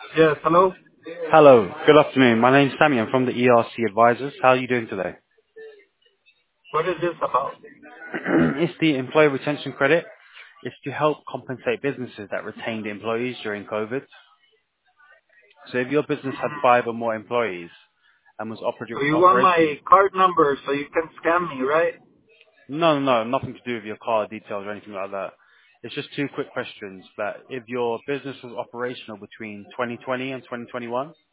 Yes, hello? Hello. Good afternoon. My name's Sammy. I'm from the ERC Advisors. How are you doing today? What is this about? It's the employee retention credit. It's to help compensate businesses that retained employees during COVID. So if your business had 5 or more employees and was So you want my operational, card number so you can scam me, right? no, nothing to do with your card details or anything like that. It's just 2 quick questions that if your business was operational between 2020 and 2021,